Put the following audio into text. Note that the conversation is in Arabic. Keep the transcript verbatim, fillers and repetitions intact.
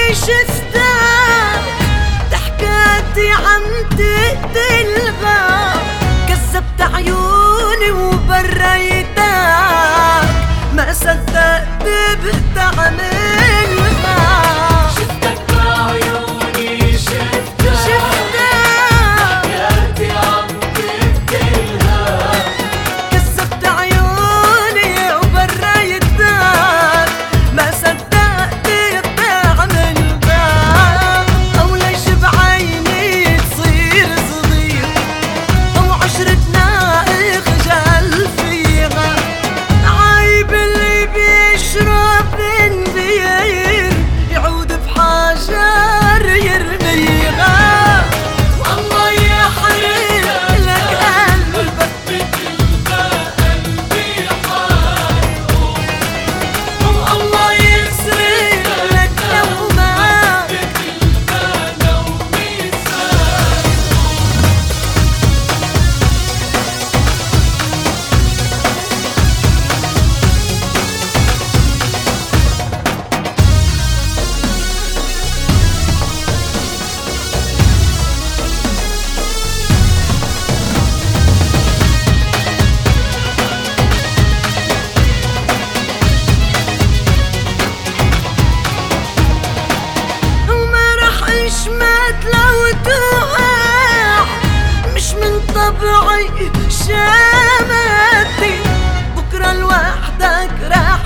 شفتك ضحكاتي عم تقتلها، كذبت عيوني وبريتك ما صدقت بتعملها. شفتك بعيوني شفتك شفتك ضحكاتي عم تقتلها، كذبت عيوني وبريتك ما صدقت بتعملها. أو ليش بعيني تصير صغير أو عشرتنا اخجل فيها، عيب اللي بيشرب بنبير يعود بحجر يرميها. والله يحرق لك قلبك بتلقى قلبي حارقه، والله يسرق لك نومك بتلقى نومي سارقه. وما رح اشمت لو توقع، مش من طبعي شامتي، بكره لوحدك رح